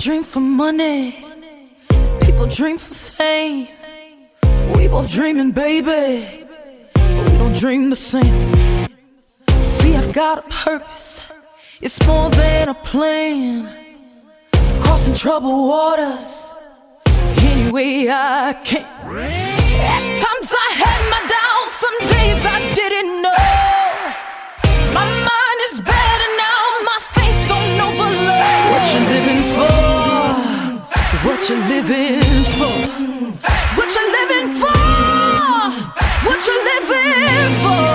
dream for money, people dream for fame. We both dreaming, baby, but we don't dream the same. See, I've got a purpose, it's more than a plan. Crossing troubled waters any way I can. At times I had my doubts, some days I didn't know. My mind is better now, my faith on overload. What you living for? What you living for? What you living for? What you living for?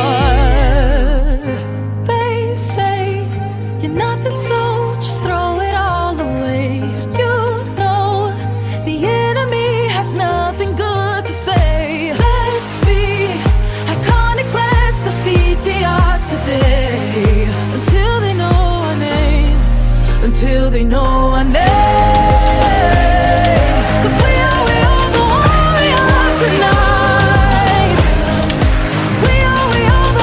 They say you're nothing, so just throw it all away. You know the enemy has nothing good to say. Let's be iconic, let's defeat the odds today. Until they know our name, until they know our name. Cause we are the warriors tonight. We are the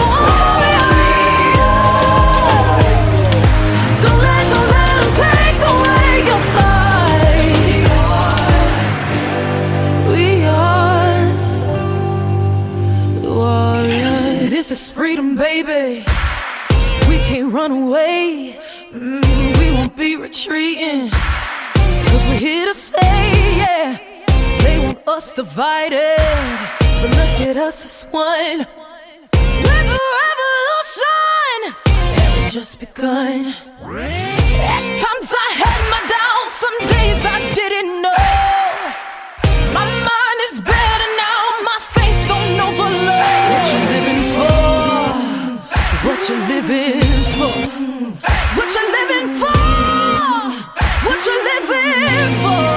warriors. Don't let them take away your fight. We are the warriors. This is freedom, baby. We can't run away. We won't be retreating. Cause we're here to stay, yeah. They want us divided, but look at us as one. We're the revolution, and we just begun. At times I had my doubts, some days I didn't know. My mind is better now, my faith on overload. What you living for? What you living for? What you living for? What you living for?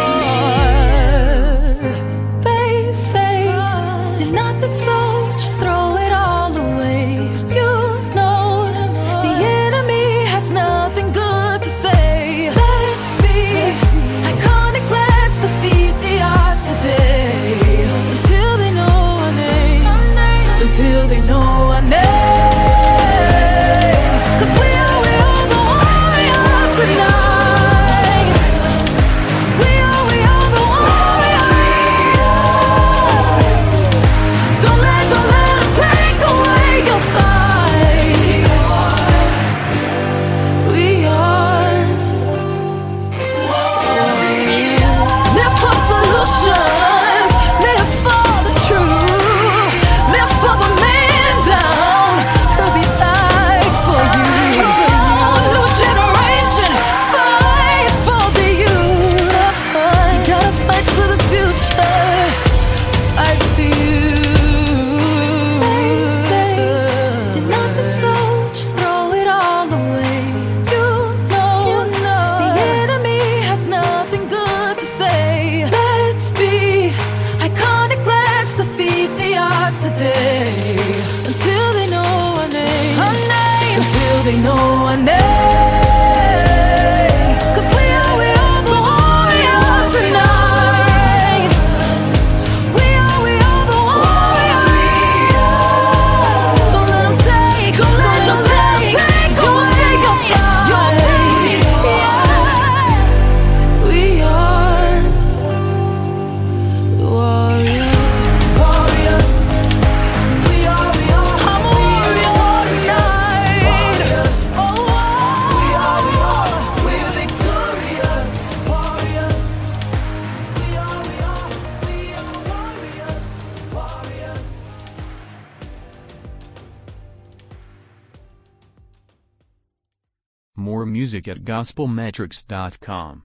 They say you're nothing, so just throw it all away. You know the enemy has nothing good to say. Let's be iconic, let's defeat the odds today. Until they know our name, until they know our name. Cause we are the warriors tonight. Until they know our name, until they know our name. Cause we are the warriors tonight. We are the warriors. Don't let them take away your fight. We are the warriors. More music at gospelmetrics.com.